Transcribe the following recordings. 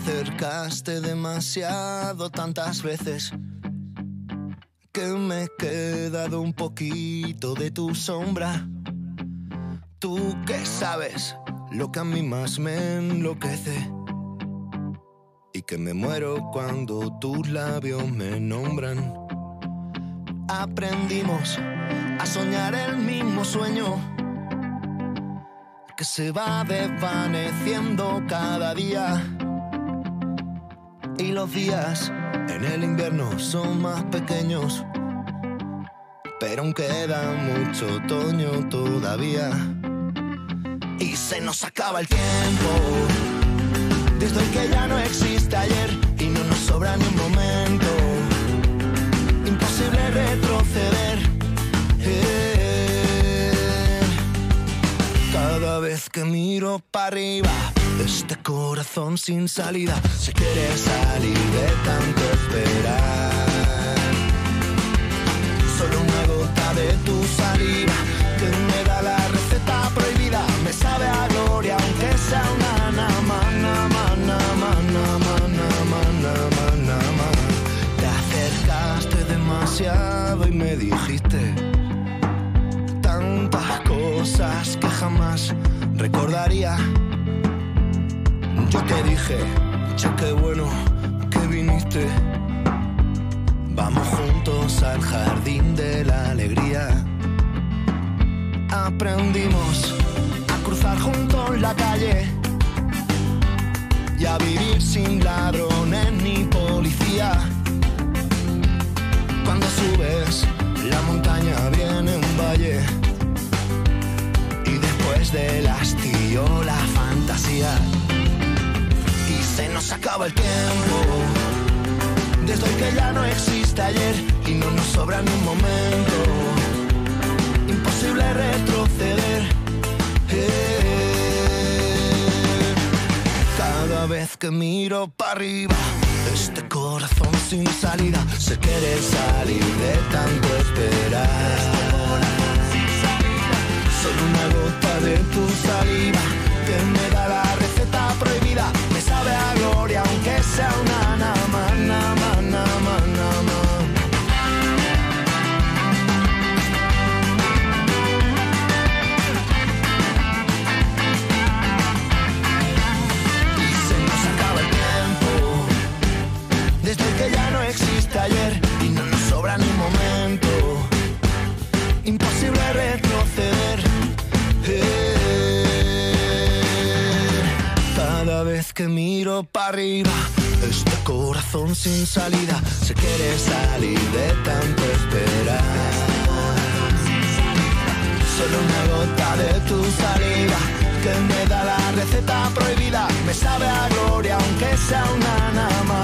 acercaste demasiado tantas veces que me he quedado un poquito de tu sombra. Tú que sabes lo que a mí más me enloquece y que me muero cuando tus labios me nombran. Aprendimos a soñar el mismo sueño que se va desvaneciendo cada día. Y los días en el invierno son más pequeños, pero aún queda mucho otoño todavía. Y se nos acaba el tiempo, desde el que ya no existe ayer, y no nos sobra ni un momento. Imposible retroceder. Cada vez que miro para arriba, este corazón sin salida se quiere salir de tanto esperar. Solo una gota de tu saliva que me da la receta prohibida. Me sabe a gloria aunque sea una nama. Te acercaste demasiado y me dijiste tantas cosas que jamás recordaría. Yo te dije, ya qué bueno que viniste. Vamos juntos al jardín de la alegría. Aprendimos a cruzar juntos la calle y a vivir sin ladrones ni policía. Cuando subes la montaña viene un valle y después del hastío la fantasía. Y se nos acaba el tiempo, desde el que ya no existe ayer, y no nos sobra ni un momento. Imposible retroceder. Cada vez que miro para arriba, este corazón sin salida se quiere salir de tanto esperar. Solo una gota de tu saliva que me da la receta prohibida. Me sabe a gloria aunque sea una nama. Y se nos acaba el tiempo, desde el que ya no existe ayer, y no nos sobra ni un momento. Imposible retroceder. Cada vez que miro para arriba, este corazón sin salida se quiere salir de tanto esperar. Solo una gota de tu saliva que me da la receta prohibida. Me sabe a gloria aunque sea una nama.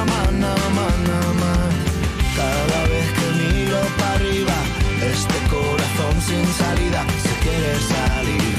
Cada vez que miro para arriba, este corazón sin salida se quiere salir